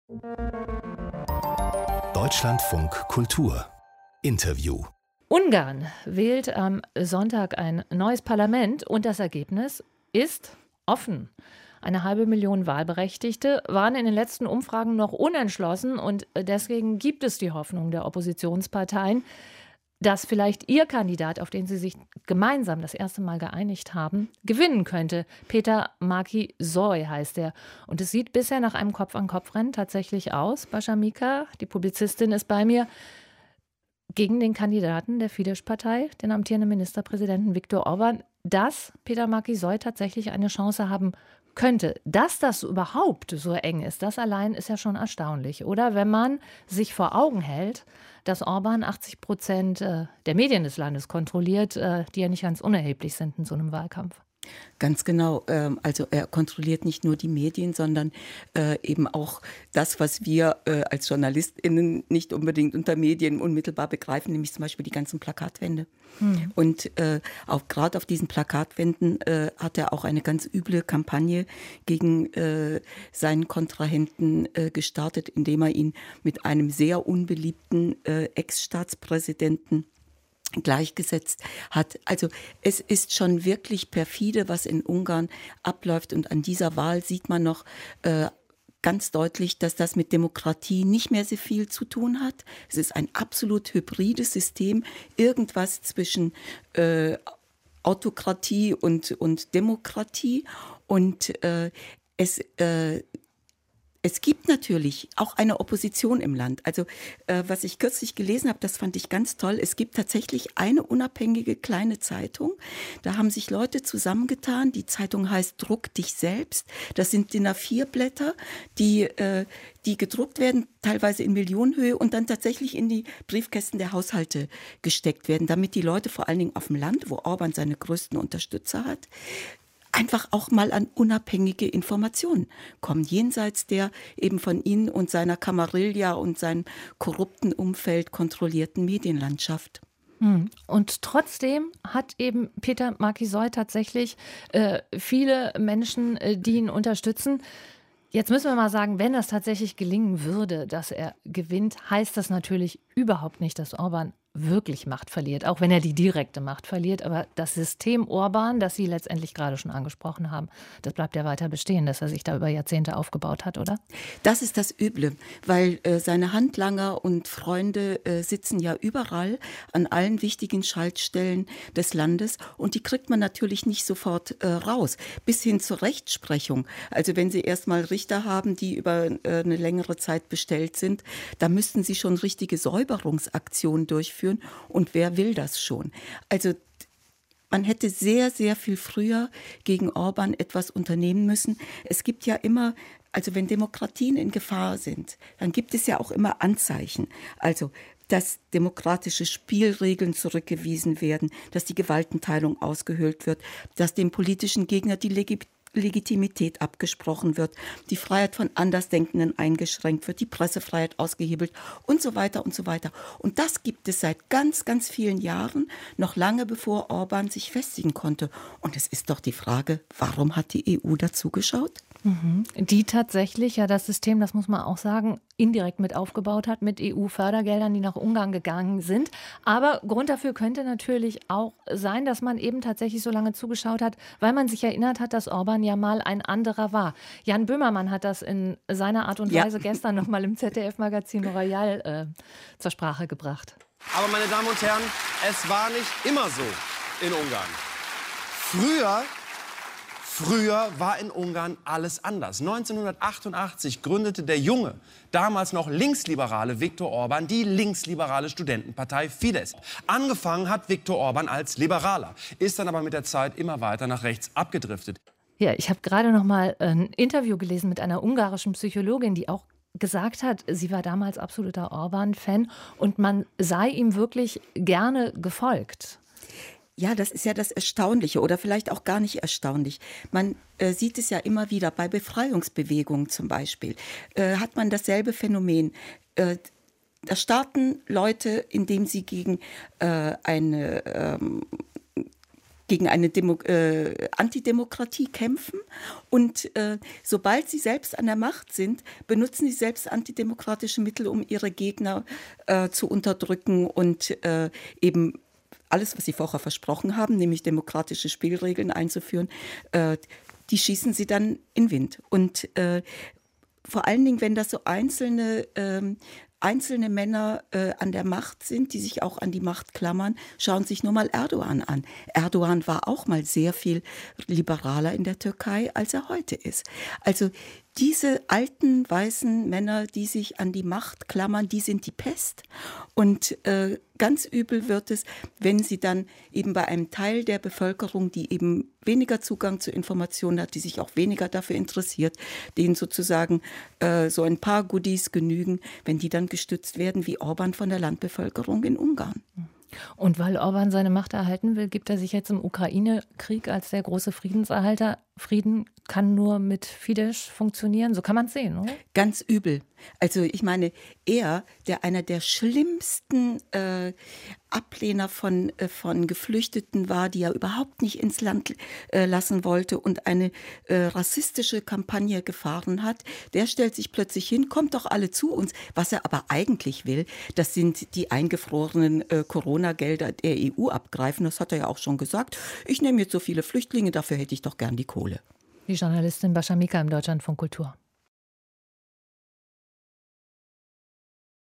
Deutschlandfunk Kultur Interview. Ungarn wählt am Sonntag ein neues Parlament und das Ergebnis ist offen. 500.000 Wahlberechtigte waren in den letzten Umfragen noch unentschlossen und deswegen gibt es die Hoffnung der Oppositionsparteien, dass vielleicht ihr Kandidat, auf den sie sich gemeinsam das erste Mal geeinigt haben, gewinnen könnte. Péter Marki-Zaj heißt er. Und es sieht bisher nach einem Kopf-an-Kopf-Rennen tatsächlich aus. Bascha Mika, die Publizistin, ist bei mir, gegen den Kandidaten der Fidesz-Partei, den amtierenden Ministerpräsidenten Viktor Orbán, dass Péter Marki-Zaj tatsächlich eine Chance haben könnte. Dass das überhaupt so eng ist, das allein ist ja schon erstaunlich. Oder wenn man sich vor Augen hält, dass Orbán 80% der Medien des Landes kontrolliert, die ja nicht ganz unerheblich sind in so einem Wahlkampf. Ganz genau. Also er kontrolliert nicht nur die Medien, sondern eben auch das, was wir als JournalistInnen nicht unbedingt unter Medien unmittelbar begreifen, nämlich zum Beispiel die ganzen Plakatwände. Und auch gerade auf diesen Plakatwänden hat er auch eine ganz üble Kampagne gegen seinen Kontrahenten gestartet, indem er ihn mit einem sehr unbeliebten Ex-Staatspräsidenten gleichgesetzt hat. Also es ist schon wirklich perfide, was in Ungarn abläuft. Und an dieser Wahl sieht man noch ganz deutlich, dass das mit Demokratie nicht mehr so viel zu tun hat. Es ist ein absolut hybrides System, irgendwas zwischen Autokratie und Demokratie. Und es gibt natürlich auch eine Opposition im Land. Also was ich kürzlich gelesen habe, das fand ich ganz toll. Es gibt tatsächlich eine unabhängige kleine Zeitung. Da haben sich Leute zusammengetan. Die Zeitung heißt Druck dich selbst. Das sind DIN A4-Blätter, die gedruckt werden, teilweise in Millionenhöhe und dann tatsächlich in die Briefkästen der Haushalte gesteckt werden, damit die Leute vor allen Dingen auf dem Land, wo Orbán seine größten Unterstützer hat, einfach auch mal an unabhängige Informationen kommen, jenseits der eben von Ihnen und seiner Camarilla und seinem korrupten Umfeld kontrollierten Medienlandschaft. Und trotzdem hat eben Péter Marki-Zaj tatsächlich viele Menschen, die ihn unterstützen. Jetzt müssen wir mal sagen, wenn das tatsächlich gelingen würde, dass er gewinnt, heißt das natürlich überhaupt nicht, dass Orbán wirklich Macht verliert, auch wenn er die direkte Macht verliert. Aber das System Orbán, das Sie letztendlich gerade schon angesprochen haben, das bleibt ja weiter bestehen, dass er sich da über Jahrzehnte aufgebaut hat, oder? Das ist das Üble, weil seine Handlanger und Freunde sitzen ja überall an allen wichtigen Schaltstellen des Landes und die kriegt man natürlich nicht sofort raus, bis hin zur Rechtsprechung. Also wenn Sie erstmal Richter haben, die über eine längere Zeit bestellt sind, da müssten Sie schon richtige Säuberungsaktionen durchführen. Und wer will das schon? Also man hätte sehr, sehr viel früher gegen Orbán etwas unternehmen müssen. Es gibt ja immer, also wenn Demokratien in Gefahr sind, dann gibt es ja auch immer Anzeichen. Also dass demokratische Spielregeln zurückgewiesen werden, dass die Gewaltenteilung ausgehöhlt wird, dass dem politischen Gegner die Legitimität abgesprochen wird, die Freiheit von Andersdenkenden eingeschränkt wird, die Pressefreiheit ausgehebelt und so weiter und so weiter. Und das gibt es seit ganz, ganz vielen Jahren, noch lange bevor Orbán sich festigen konnte. Und es ist doch die Frage, warum hat die EU dazu geschaut? Die tatsächlich ja das System, das muss man auch sagen, indirekt mit aufgebaut hat, mit EU-Fördergeldern, die nach Ungarn gegangen sind. Aber Grund dafür könnte natürlich auch sein, dass man eben tatsächlich so lange zugeschaut hat, weil man sich erinnert hat, dass Orbán ja mal ein anderer war. Jan Böhmermann hat das in seiner Art und Weise gestern noch mal im ZDF-Magazin Royal zur Sprache gebracht. Aber meine Damen und Herren, es war nicht immer so in Ungarn. Früher war in Ungarn alles anders. 1988 gründete der junge, damals noch linksliberale Viktor Orbán die linksliberale Studentenpartei Fidesz. Angefangen hat Viktor Orbán als Liberaler, ist dann aber mit der Zeit immer weiter nach rechts abgedriftet. Ja, ich habe gerade noch mal ein Interview gelesen mit einer ungarischen Psychologin, die auch gesagt hat, sie war damals absoluter Orbán-Fan und man sei ihm wirklich gerne gefolgt. Ja, das ist ja das Erstaunliche oder vielleicht auch gar nicht erstaunlich. Man sieht es ja immer wieder bei Befreiungsbewegungen zum Beispiel. Hat man dasselbe Phänomen. Da starten Leute, indem sie gegen eine gegen eine Antidemokratie kämpfen. Und sobald sie selbst an der Macht sind, benutzen sie selbst antidemokratische Mittel, um ihre Gegner zu unterdrücken und eben alles, was sie vorher versprochen haben, nämlich demokratische Spielregeln einzuführen, die schießen sie dann in den Wind. Und vor allen Dingen, wenn das so einzelne Männer an der Macht sind, die sich auch an die Macht klammern, schauen sich nur mal Erdogan an. Erdogan war auch mal sehr viel liberaler in der Türkei, als er heute ist. Also diese alten weißen Männer, die sich an die Macht klammern, die sind die Pest. Und ganz übel wird es, wenn sie dann eben bei einem Teil der Bevölkerung, die eben weniger Zugang zu Informationen hat, die sich auch weniger dafür interessiert, denen sozusagen so ein paar Goodies genügen, wenn die dann gestützt werden wie Orban von der Landbevölkerung in Ungarn. Und weil Orban seine Macht erhalten will, gibt er sich jetzt im Ukraine-Krieg als der große Friedenserhalter. Frieden kann nur mit Fidesz funktionieren, so kann man es sehen, oder? Ganz übel. Also ich meine, er, der einer der schlimmsten Ablehner von Geflüchteten war, die er überhaupt nicht ins Land lassen wollte und eine rassistische Kampagne gefahren hat, der stellt sich plötzlich hin, kommt doch alle zu uns. Was er aber eigentlich will, das sind die eingefrorenen Corona-Gelder der EU abgreifen. Das hat er ja auch schon gesagt. Ich nehme jetzt so viele Flüchtlinge, dafür hätte ich doch gern die Kohle. Die Journalistin Bascha Mika im Deutschlandfunk Kultur.